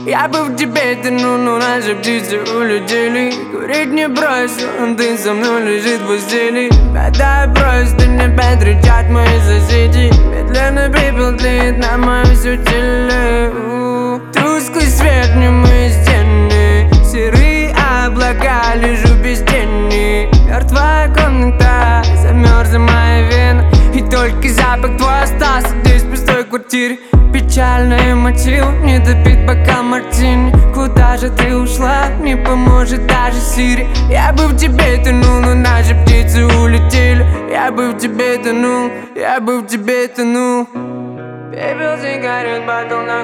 Я бы в тебе тянул, но наши птицы улетели. Курить не бросил, ты со мной лежит в постели. Беда просто не опять рычат мои соседи. Медленно пепел тлеет на моем все теле. Тусклый свет, немые стены, серые облака, лежу без тени. Мертвая комната, замерзла моя вена. И только запах твой остался здесь, в пустой квартире. Печальный мотив, не допит бокал мартини. Куда же ты ушла, не поможет даже Сири. Я бы в тебе тонул, но наши птицы улетели. Я бы в тебе тонул, я бы в тебе тонул. Пепел сигарет падал на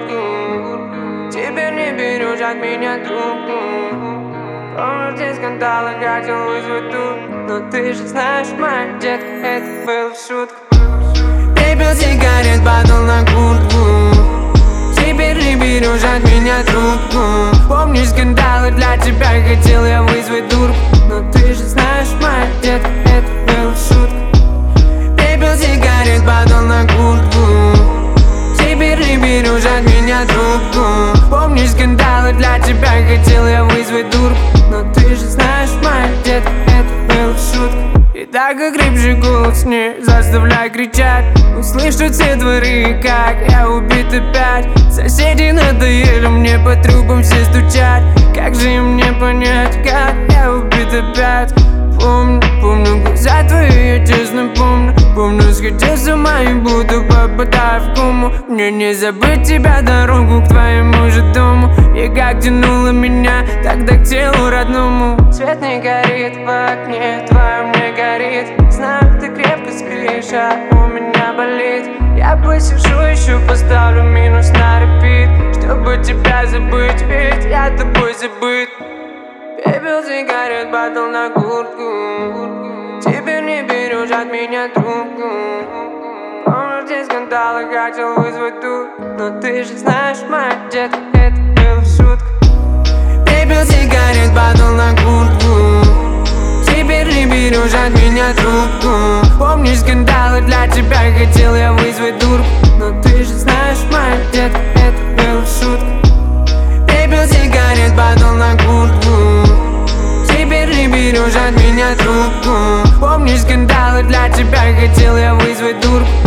куртку. Теперь не берешь от меня трубку. Помнишь, те скандалы, хотел вызвать тут. Но ты же знаешь, моя детка, это было в шутку. Пепел сигарет падал на куртку. Теперь не берешь от меня трубку. Помнишь скандалы, для тебя хотел я вызвать дурку. Но ты же знаешь, моя детка, это было в шутку. Пепел сигарет падал на куртку. Теперь не берешь от меня трубку. Помнишь скандалы, для тебя хотел я вызвать дурку. Но ты же знаешь, моя детка, это было в шутку. И так окрепший голос не заставляй кричать. Услышат все дворы, как я убит опять. Соседи надоели мне по трубам все стучать. Как же им мне понять, как я убит опять? Помню глаза твои, я честно помню. Помню, сходил с ума и будто попадаю в кому. Мне не забыть тебя, дорогу к твоему же дому. И как тянуло меня тогда к телу родному. Свет не горит в окне, твоем не горит. Знаю, ты крепко спишь, а у меня болит. Я посижу еще, поставлю минус на репит, чтобы тебя забыть, ведь я тобой забыт. Пепел сигарет падал на куртку. Теперь не берешь от меня трубку. Помнишь, те скандалы, хотел вызвать тут. Но ты же знаешь, моя детка, это было в шутку. Пепел сигарет падал на куртку. Теперь не берешь от меня трубку. Помнишь скандалы, для тебя хотел я вызвать дурку. Но ты же знаешь, моя детка, это было в шутку. Пепел сигарет падал на куртку. Теперь не берешь от меня трубку. Помнишь скандалы, для тебя хотел я вызвать дурку.